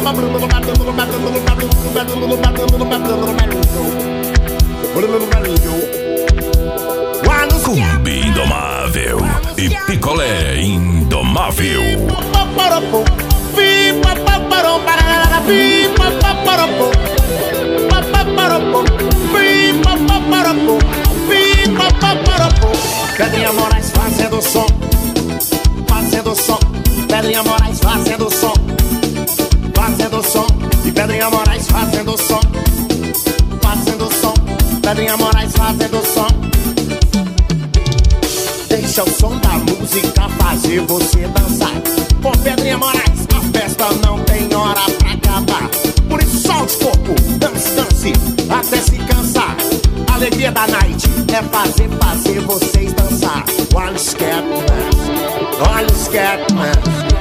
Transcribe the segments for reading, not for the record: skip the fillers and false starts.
Cumbi indomável e picolé indomável. Pedrinha Moraes fazendo som, fazendo som. Pedrinha Moraes fazendo som, fazendo som. E Pedrinha Moraes fazendo som, fazendo som. Pedrinha Moraes fazendo som. Deixa o som da música fazer você dançar. Com Pedrinha Moraes a festa não tem hora pra acabar. Por isso solte o corpo, dance, dance, até se cansar. A alegria da night é fazer vocês dançar. Olha o Scatman, olha o Scatman.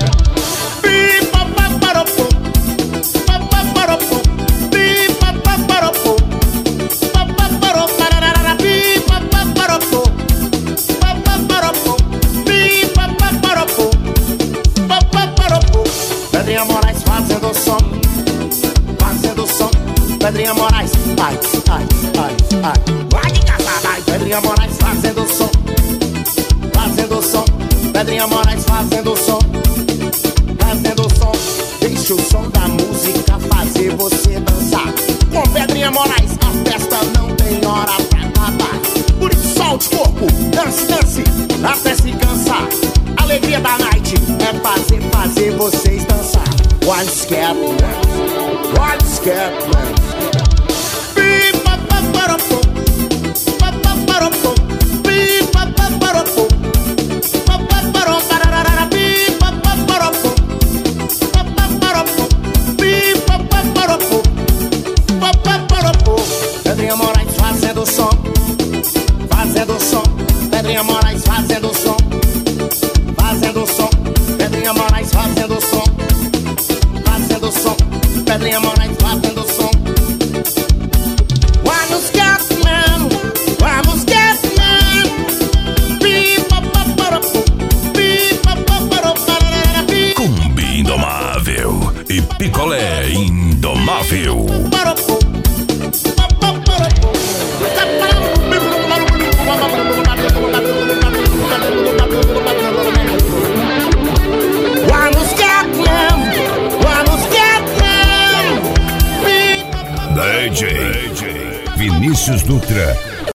Pedrinha Moraes fazendo som, fazendo som. Pedrinha Moraes, ai, ai, ai, ai. Vai de casada, ai. Pedrinha Moraes fazendo som, fazendo som. Pedrinha Moraes fazendo som, fazendo som. Deixa o som da música fazer você dançar. Com Pedrinha Moraes a festa não tem hora pra acabar. Por isso solte o corpo, dance, dance, até se cansar. A alegria da night é fazer vocês dançar. One Scatman, one Scatman. Pedrinha Moraes fazendo som, fazendo som. Pedrinha Moraes fazendo som, fazendo som. Pedrinha Moraes fazendo som, fazendo som. Pedrinha Moraes fazendo som. Vamos Scatman, vamos Scatman. Cumbi indomável e picolé indomável. Vamos Scatman, vamos Scatman. DJ Vinícius Dutra